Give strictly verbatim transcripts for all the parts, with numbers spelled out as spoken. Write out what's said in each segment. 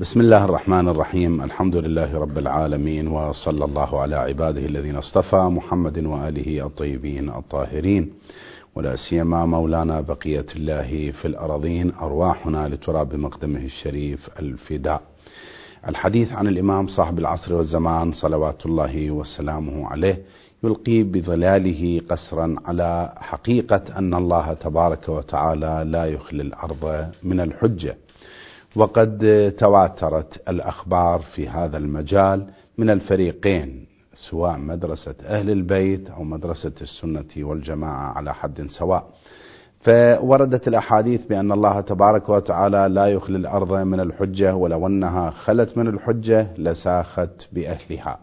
بسم الله الرحمن الرحيم. الحمد لله رب العالمين، وصلى الله على عباده الذين اصطفى، محمد وآله الطيبين الطاهرين، ولا سيما مولانا بقية الله في الأراضين، أرواحنا لتراب مقدمه الشريف الفداء. الحديث عن الإمام صاحب العصر والزمان صلوات الله وسلامه عليه يلقي بظلاله قسرا على حقيقة أن الله تبارك وتعالى لا يخلي الأرض من الحجة. وقد تواترت الأخبار في هذا المجال من الفريقين، سواء مدرسة أهل البيت أو مدرسة السنة والجماعة على حد سواء. فوردت الأحاديث بأن الله تبارك وتعالى لا يخلي الأرض من الحجة، ولو أنها خلت من الحجة لساخت بأهلها.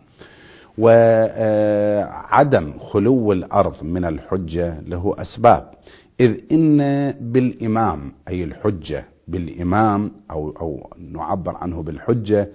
وعدم خلو الأرض من الحجة له أسباب، إذ إن بالإمام أي الحجة بالإمام أو, أو نعبر عنه بالحجة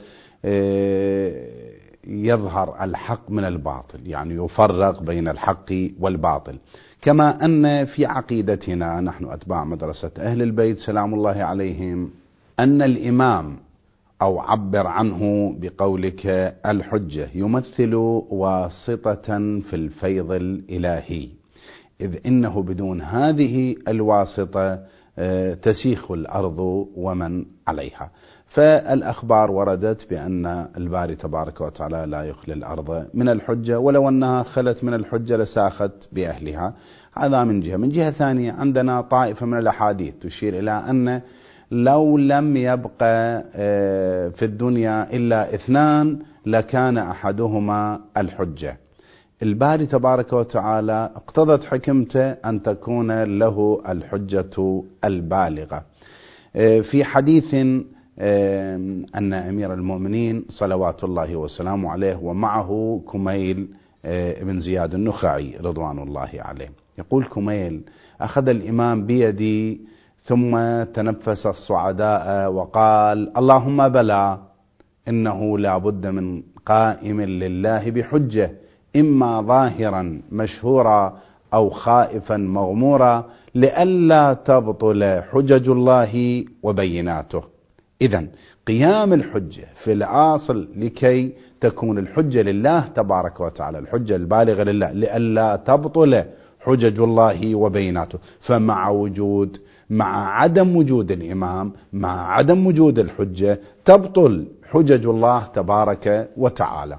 يظهر الحق من الباطل، يعني يفرق بين الحق والباطل. كما أن في عقيدتنا نحن أتباع مدرسة أهل البيت سلام الله عليهم أن الإمام أو عبر عنه بقولك الحجة يمثل واسطة في الفيض الإلهي، إذ إنه بدون هذه الواسطة تسيخ الأرض ومن عليها. فالأخبار وردت بأن الباري تبارك وتعالى لا يخلي الأرض من الحجة، ولو أنها خلت من الحجة لساخت بأهلها. هذا من جهة. من جهة ثانية عندنا طائفة من الأحاديث تشير إلى أن لو لم يبقى في الدنيا إلا اثنان لكان أحدهما الحجة. الباري تبارك وتعالى اقتضت حكمته أن تكون له الحجة البالغة. في حديث أن أمير المؤمنين صلوات الله وسلامه عليه ومعه كميل بن زياد النخعي رضوان الله عليه، يقول كميل: أخذ الإمام بيدي ثم تنفس الصعداء وقال: اللهم بلى، إنه لا بد من قائم لله بحجة، إما ظاهرا مشهورا أو خائفا مغمورا، لئلا تبطل حجج الله وبيناته. إذن قيام الحجة في الأصل لكي تكون الحجة لله تبارك وتعالى، الحجة البالغة لله، لئلا تبطل حجج الله وبيناته. فمع وجود مع عدم وجود الإمام، مع عدم وجود الحجة، تبطل حجج الله تبارك وتعالى.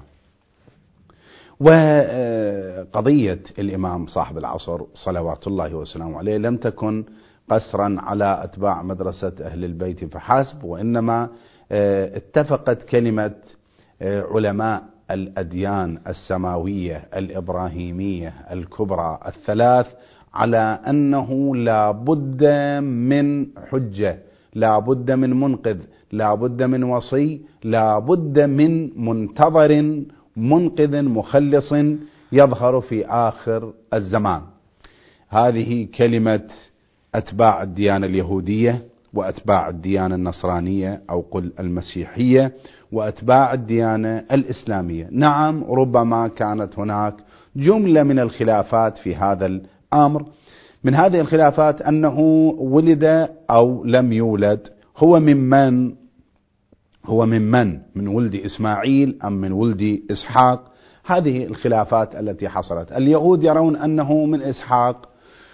وقضية الإمام صاحب العصر صلوات الله وسلامه عليه لم تكن قسرا على أتباع مدرسة أهل البيت فحسب، وإنما اتفقت كلمة علماء الأديان السماوية الإبراهيمية الكبرى الثلاث على أنه لا بد من حجة، لا بد من منقذ، لا بد من وصي، لا بد من منتظر منقذ مخلص يظهر في آخر الزمان. هذه كلمة أتباع الديانة اليهودية وأتباع الديانة النصرانية أو قل المسيحية وأتباع الديانة الإسلامية. نعم، ربما كانت هناك جملة من الخلافات في هذا الأمر. من هذه الخلافات أنه ولد أو لم يولد، هو ممن هو ممن من ولد إسماعيل أم من ولد إسحاق. هذه الخلافات التي حصلت. اليهود يرون أنه من إسحاق،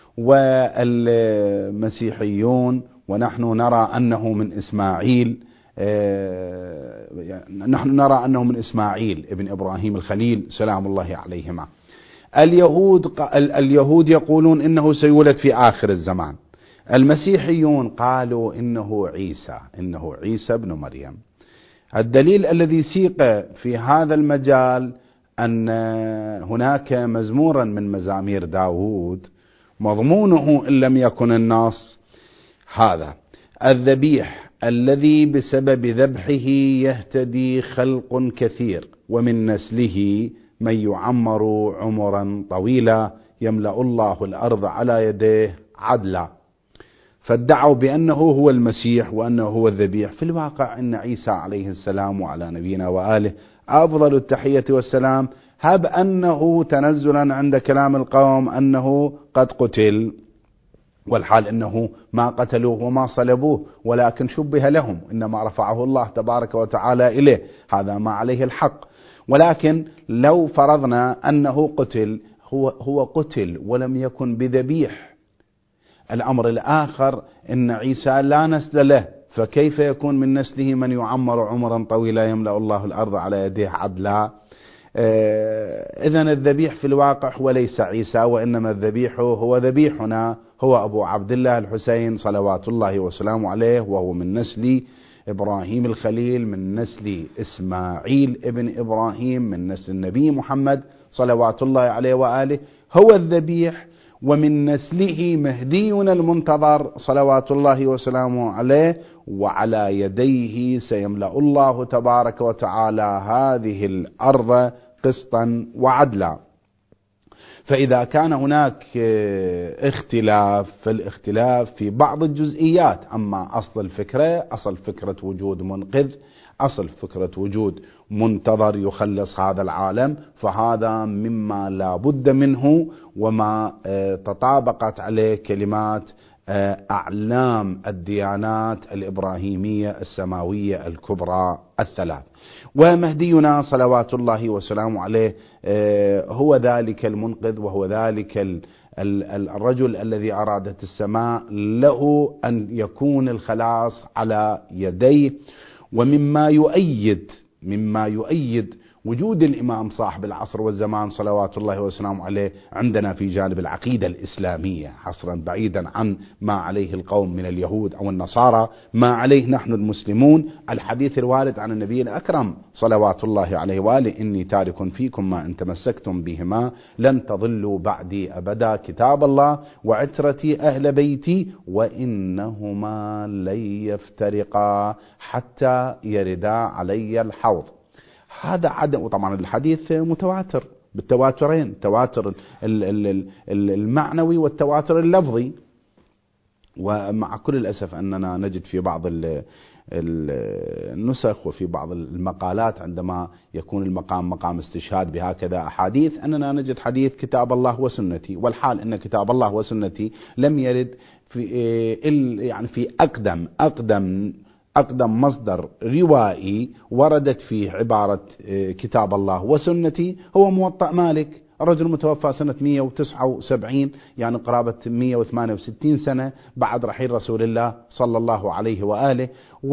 والمسيحيون ونحن نرى أنه من إسماعيل، نحن نرى أنه من إسماعيل ابن إبراهيم الخليل سلام الله عليهما. اليهود اليهود يقولون إنه سيولد في آخر الزمان. المسيحيون قالوا إنه عيسى إنه عيسى ابن مريم. الدليل الذي سيق في هذا المجال أن هناك مزمورا من مزامير داود مضمونه إن لم يكن النص هذا: الذبيح الذي بسبب ذبحه يهتدي خلق كثير، ومن نسله من يعمر عمرا طويلا، يملأ الله الأرض على يديه عدلا. فادعوا بأنه هو المسيح وأنه هو الذبيح. في الواقع أن عيسى عليه السلام وعلى نبينا وآله أفضل التحية والسلام، هب أنه تنزلا عند كلام القوم أنه قد قتل، والحال إنه ما قتلوه وما صلبوه ولكن شبه لهم، إنما رفعه الله تبارك وتعالى إليه، هذا ما عليه الحق. ولكن لو فرضنا أنه قتل، هو, هو قتل ولم يكن بذبيح. الأمر الآخر إن عيسى لا نسل له، فكيف يكون من نسله من يعمر عمرا طويلا يملأ الله الأرض على يديه عدلا؟ إذن الذبيح في الواقع هو ليس عيسى، وإنما الذبيح هو ذبيحنا، هو أبو عبد الله الحسين صلوات الله وسلامه عليه، وهو من نسل إبراهيم الخليل، من نسل إسماعيل ابن إبراهيم، من نسل النبي محمد صلوات الله عليه وآله، هو الذبيح. ومن نسله مهدينا المنتظر صلوات الله وسلامه عليه، وعلى يديه سيملأ الله تبارك وتعالى هذه الأرض قسطا وعدلا. فإذا كان هناك اختلاف، فالاختلاف في بعض الجزئيات، أما أصل الفكرة، أصل فكرة وجود منقذ، أصل فكرة وجود منتظر يخلص هذا العالم، فهذا مما لا بد منه، وما تطابقت عليه كلمات أعلام الديانات الإبراهيمية السماوية الكبرى الثلاث. ومهدينا صلوات الله وسلامه عليه هو ذلك المنقذ، وهو ذلك الرجل الذي أرادت السماء له أن يكون الخلاص على يديه. ومما يؤيد مما يؤيد وجود الإمام صاحب العصر والزمان صلوات الله وسلامه عليه عندنا في جانب العقيدة الإسلامية، حصرا بعيدا عن ما عليه القوم من اليهود أو النصارى، ما عليه نحن المسلمون، الحديث الوارد عن النبي الأكرم صلوات الله عليه وآله: إني تارك فيكم ما إن تمسكتم بهما لن تضلوا بعدي أبدا، كتاب الله وعترتي أهل بيتي وإنهما لن يفترقا حتى يردا علي الحوض. هذا عدم، وطبعا الحديث متواتر بالتواترين، التواتر المعنوي والتواتر اللفظي. ومع كل الأسف أننا نجد في بعض النسخ وفي بعض المقالات عندما يكون المقام مقام استشهاد بهكذا أحاديث، أننا نجد حديث كتاب الله وسنتي، والحال أن كتاب الله وسنتي لم يرد في يعني في أقدم أقدم أقدم مصدر روائي وردت فيه عبارة كتاب الله وسنتي هو موطأ مالك، رجل متوفى سنة مئة وتسعة وسبعين، يعني قرابة مئة وثمانية وستين سنة بعد رحيل رسول الله صلى الله عليه وآله.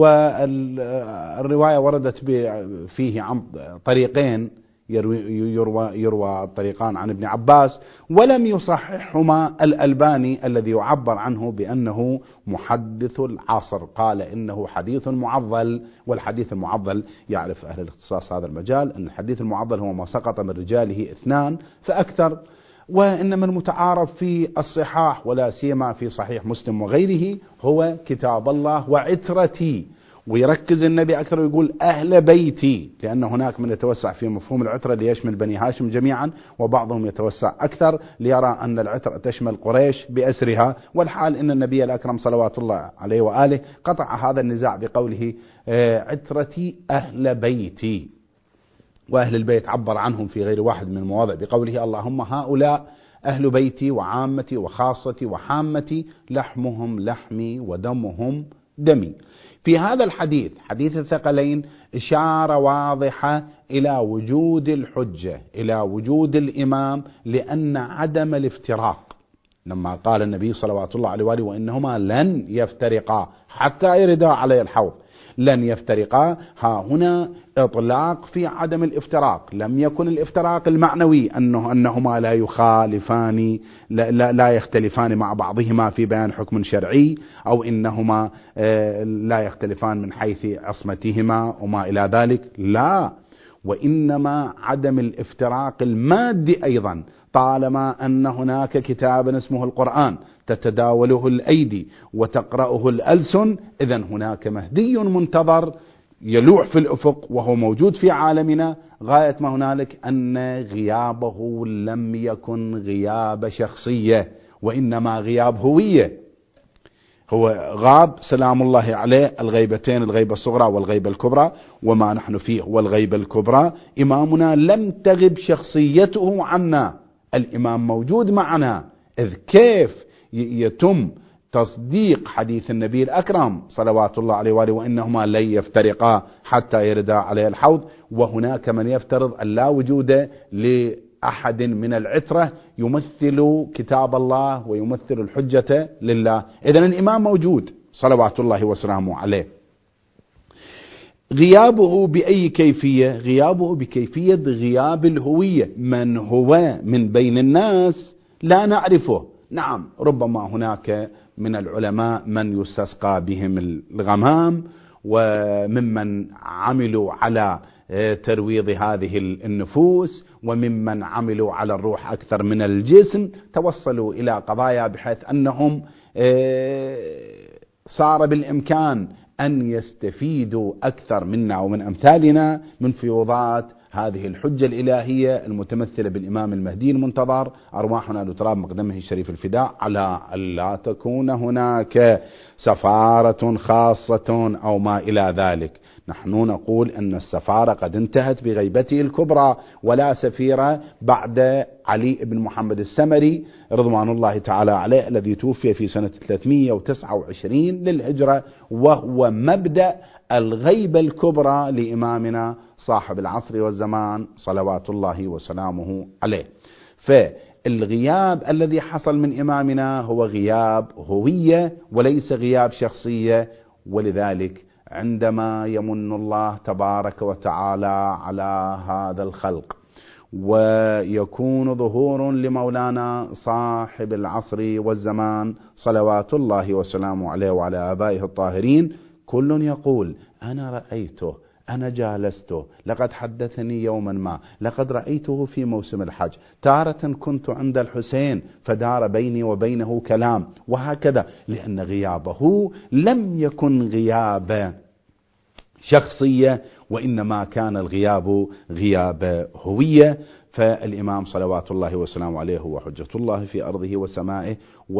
والرواية وردت فيه عن طريقين، يروى, يروى الطريقان عن ابن عباس، ولم يصححهما الألباني الذي يعبر عنه بأنه محدث العصر، قال إنه حديث معضل. والحديث المعضل يعرف أهل الاختصاص هذا المجال أن الحديث المعضل هو ما سقط من رجاله اثنان فأكثر، وإنما المتعارف في الصحاح ولا سيما في صحيح مسلم وغيره هو كتاب الله وعترتي. ويركز النبي أكثر ويقول أهل بيتي، لأن هناك من يتوسع في مفهوم العترة ليشمل بني هاشم جميعا، وبعضهم يتوسع أكثر ليرى أن العترة تشمل قريش بأسرها. والحال إن النبي الأكرم صلوات الله عليه وآله قطع هذا النزاع بقوله عترتي أهل بيتي، وأهل البيت عبر عنهم في غير واحد من المواضع بقوله اللهم هؤلاء أهل بيتي وعامتي وخاصتي وحامتي، لحمهم لحمي ودمهم دمي. في هذا الحديث حديث الثقلين إشارة واضحة إلى وجود الحجة، إلى وجود الإمام، لأن عدم الافتراق لما قال النبي صلوات الله عليه وآله وإنهما لن يفترقا حتى يردا علي الحوض، لن يفترقا، ها هنا إطلاق في عدم الافتراق. لم يكن الافتراق المعنوي أنه أنهما لا يخالفان لا, لا, لا يختلفان مع بعضهما في بيان حكم شرعي، أو إنهما لا يختلفان من حيث عصمتهما وما إلى ذلك، لا، وإنما عدم الافتراق المادي أيضا، طالما أن هناك كتابا اسمه القرآن تتداوله الأيدي وتقرأه الألسن، إذن هناك مهدي منتظر يلوح في الأفق وهو موجود في عالمنا. غاية ما هنالك أن غيابه لم يكن غياب شخصية، وإنما غياب هوية. هو غاب سلام الله عليه الغيبتين، الغيبة الصغرى والغيبة الكبرى، وما نحن فيه هو الغيبة الكبرى. إمامنا لم تغب شخصيته عنا، الإمام موجود معنا. إذ كيف يتم تصديق حديث النبي الأكرم صلوات الله عليه وآله وإنهما لن يفترقا حتى يردا عليه الحوض. وهناك من يفترض أن لا وجود لأحد من العترة يمثل كتاب الله ويمثل الحجة لله. إذن الإمام موجود صلوات الله وسلامه عليه. غيابه بأي كيفية؟ غيابه بكيفية غياب الهوية. من هو من بين الناس لا نعرفه. نعم ربما هناك من العلماء من يستسقى بهم الغمام، وممن عملوا على ترويض هذه النفوس، وممن عملوا على الروح أكثر من الجسم، توصلوا إلى قضايا بحيث أنهم صار بالإمكان أن يستفيدوا أكثر منا ومن أمثالنا من فيوضات هذه الحجة الإلهية المتمثلة بالإمام المهدي المنتظر، أرواحنا لتراب مقدمه الشريف الفداء، على ألا تكون هناك سفارة خاصة أو ما إلى ذلك. نحن نقول أن السفارة قد انتهت بغيبته الكبرى، ولا سفير بعد علي بن محمد السمري رضوان الله تعالى عليه الذي توفي في سنة ثلاثمئة وتسعة وعشرين للهجرة، وهو مبدأ الغيبة الكبرى لإمامنا صاحب العصر والزمان صلوات الله وسلامه عليه. فالغياب الذي حصل من إمامنا هو غياب هوية وليس غياب شخصية. ولذلك عندما يمن الله تبارك وتعالى على هذا الخلق ويكون ظهور لمولانا صاحب العصر والزمان صلوات الله وسلامه عليه وعلى آبائه الطاهرين، كل يقول أنا رأيته، أنا جالسته، لقد حدثني يوما ما، لقد رأيته في موسم الحج، تارة كنت عند الحسين فدار بيني وبينه كلام، وهكذا. لأن غيابه لم يكن غياب شخصية، وإنما كان الغياب غياب هوية. فالإمام صلوات الله وسلامه عليه هو حجة الله في أرضه وسمائه،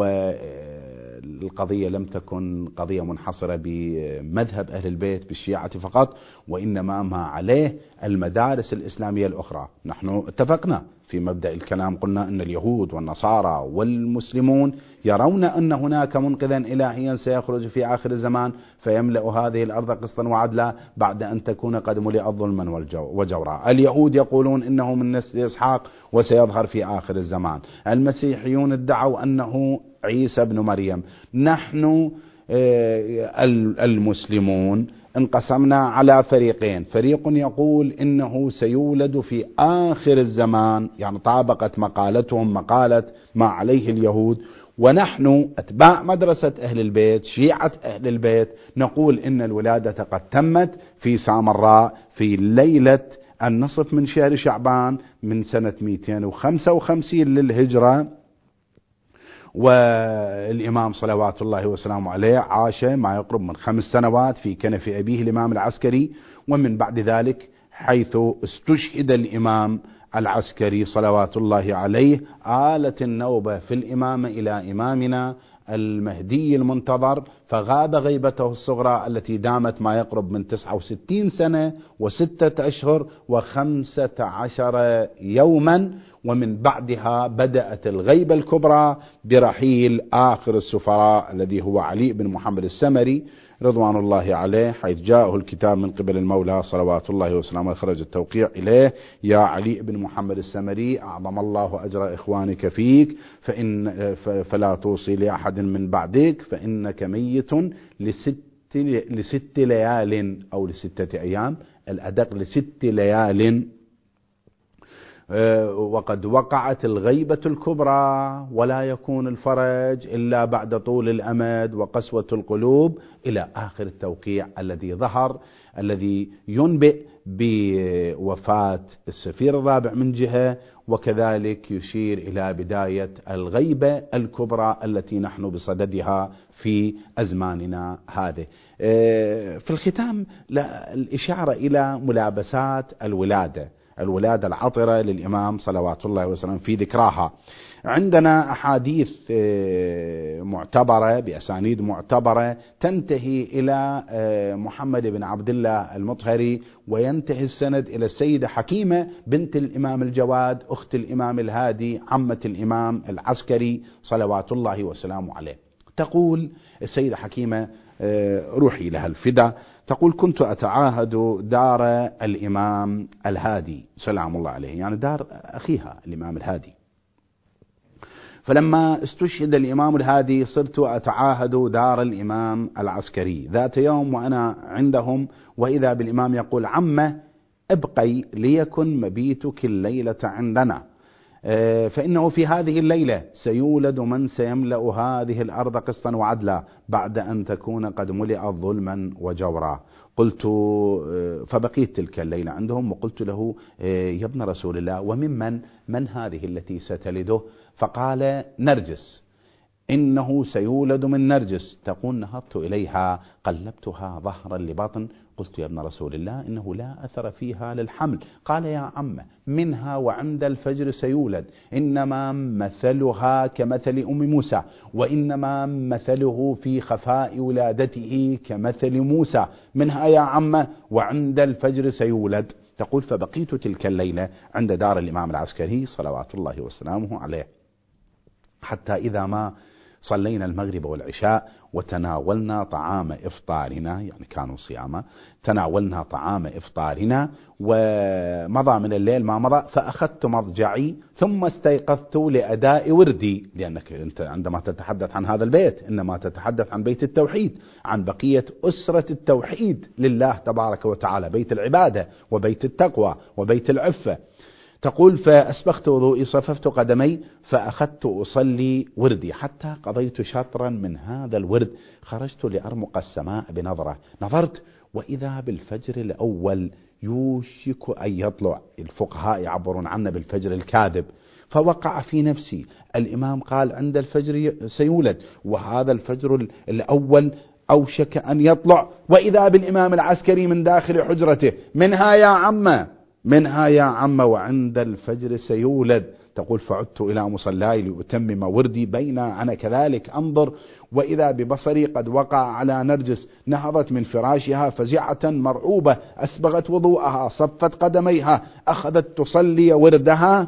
والقضية لم تكن قضية منحصرة بمذهب أهل البيت بالشيعة فقط، وإنما ما عليه المدارس الإسلامية الأخرى. نحن اتفقنا في مبدأ الكلام، قلنا أن اليهود والنصارى والمسلمون يرون أن هناك منقذا إلهيا سيخرج في آخر الزمان فيملأ هذه الأرض قسطا وعدلا بعد أن تكون قد ملئت ظلما وجورا. اليهود يقولون إنه من نسل إسحاق وسيظهر في آخر الزمان. المسيحيون ادعوا أنه عيسى بن مريم. نحن المسلمون انقسمنا على فريقين، فريق يقول إنه سيولد في آخر الزمان، يعني طابقت مقالتهم مقالة ما عليه اليهود، ونحن أتباع مدرسة أهل البيت شيعة أهل البيت نقول إن الولادة قد تمت في سامراء في ليلة النصف من شهر شعبان من سنة مئتين وخمسة وخمسين للهجرة. والإمام صلوات الله وسلامه عليه عاش ما يقرب من خمس سنوات في كنف أبيه الإمام العسكري، ومن بعد ذلك حيث استشهد الإمام العسكري صلوات الله عليه آلت النوبة في الإمامة إلى إمامنا المهدي المنتظر، فغاب غيبته الصغرى التي دامت ما يقرب من تسعة وستين سنة وستة أشهر وخمسة عشر يوما، ومن بعدها بدأت الغيبة الكبرى برحيل آخر السفراء الذي هو علي بن محمد السمري رضوان الله عليه، حيث جاءه الكتاب من قبل المولى صلوات الله وسلامه خرج التوقيع إليه: يا علي بن محمد السمري أعظم الله أجر إخوانك فيك فإن فلا توصي لأحد من بعدك فإنك ميت لست لست ليال أو لستة أيام، الأدق لست ليال، وقد وقعت الغيبة الكبرى ولا يكون الفرج إلا بعد طول الأمد وقسوة القلوب، إلى آخر التوقيع الذي ظهر الذي ينبئ بوفاة السفير الرابع من جهة، وكذلك يشير إلى بداية الغيبة الكبرى التي نحن بصددها في أزماننا هذه. في الختام الإشارة إلى ملابسات الولادة الولادة العطرة للإمام صلوات الله وسلم في ذكراها. عندنا أحاديث معتبرة بأسانيد معتبرة تنتهي إلى محمد بن عبد الله المطهري، وينتهي السند إلى السيدة حكيمة بنت الإمام الجواد أخت الإمام الهادي عمة الإمام العسكري صلوات الله وسلامه عليه. تقول السيدة حكيمة روحي لها الفدا، تقول كنت أتعاهد دار الإمام الهادي سلام الله عليه، يعني دار أخيها الإمام الهادي. فلما استشهد الإمام الهادي صرت أتعاهد دار الإمام العسكري. ذات يوم وأنا عندهم وإذا بالإمام يقول عمه ابقي ليكن مبيتك الليلة عندنا، فإنه في هذه الليلة سيولد من سيملأ هذه الأرض قسطا وعدلا بعد أن تكون قد ملئت ظلما وجورا. قلت فبقيت تلك الليلة عندهم وقلت له يا ابن رسول الله وممن من هذه التي ستلده؟ فقال نرجس، إنه سيولد من نرجس. تقول نهضت إليها قلبتها ظهرا لبطن، قلت يا ابن رسول الله إنه لا أثر فيها للحمل. قال يا عم منها وعند الفجر سيولد، إنما مثلها كمثل أم موسى، وإنما مثله في خفاء ولادته كمثل موسى، منها يا عم وعند الفجر سيولد. تقول فبقيت تلك الليلة عند دار الإمام العسكري صلوات الله وسلامه عليه، حتى إذا ما صلينا المغرب والعشاء وتناولنا طعام إفطارنا، يعني كانوا صياما، تناولنا طعام إفطارنا ومضى من الليل ما مضى، فأخذت مضجعي ثم استيقظت لأداء وردي، لأنك أنت عندما تتحدث عن هذا البيت إنما تتحدث عن بيت التوحيد، عن بقية أسرة التوحيد لله تبارك وتعالى، بيت العبادة وبيت التقوى وبيت العفة. تقول فأسبغت وضوئي صففت قدمي فأخذت أصلي وردي حتى قضيت شطرا من هذا الورد، خرجت لأرمق السماء بنظرة، نظرت وإذا بالفجر الأول يوشك أن يطلع، الفقهاء يعبرون عنه بالفجر الكاذب. فوقع في نفسي الإمام قال عند الفجر سيولد، وهذا الفجر الأول أوشك أن يطلع، وإذا بالإمام العسكري من داخل حجرته منها يا عم منها يا عم وعند الفجر سيولد. تقول فعدت إلى مصلاي لأتمم وردي، بين أنا كذلك أنظر وإذا ببصري قد وقع على نرجس، نهضت من فراشها فزعة مرعوبة، أسبغت وضوءها، صفت قدميها، أخذت تصلي وردها.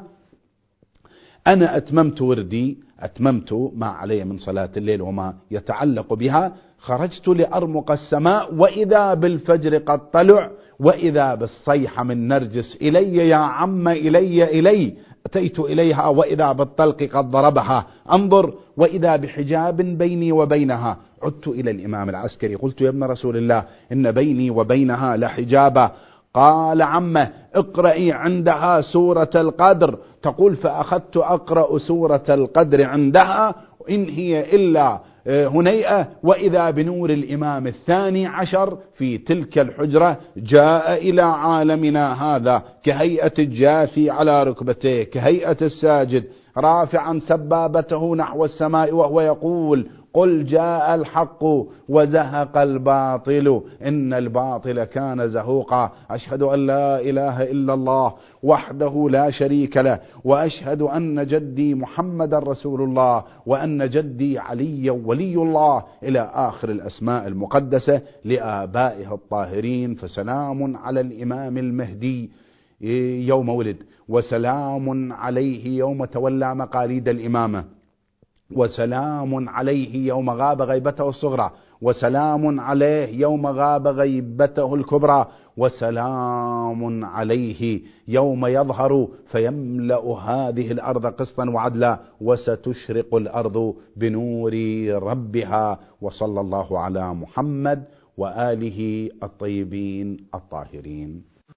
أنا أتممت وردي، أتممت ما علي من صلاة الليل وما يتعلق بها، خرجت لأرمق السماء وإذا بالفجر قد طلع، وإذا بالصيحة من نرجس إلي يا عم إلي إلي. أتيت إليها وإذا بالطلق قد ضربها، أنظر وإذا بحجاب بيني وبينها. عدت إلى الإمام العسكري قلت يا ابن رسول الله إن بيني وبينها لحجابا. قال عمه اقرأي عندها سورة القدر. تقول فأخذت أقرأ سورة القدر عندها، إن هي إلا هنيئة، وإذا بنور الإمام الثاني عشر في تلك الحجرة جاء إلى عالمنا هذا كهيئة الجاثي على ركبتيه، كهيئة الساجد رافعا سبابته نحو السماء وهو يقول قل جاء الحق وزهق الباطل إن الباطل كان زهوقا. أشهد أن لا إله إلا الله وحده لا شريك له، وأشهد أن جدي محمد رسول الله، وأن جدي علي ولي الله، إلى آخر الأسماء المقدسة لآبائها الطاهرين. فسلام على الإمام المهدي يوم ولد، وسلام عليه يوم تولى مقاليد الإمامة، وسلام عليه يوم غاب غيبته الصغرى، وسلام عليه يوم غاب غيبته الكبرى، وسلام عليه يوم يظهر فيملأ هذه الأرض قسطا وعدلا، وستشرق الأرض بنور ربها. وصلى الله على محمد وآله الطيبين الطاهرين.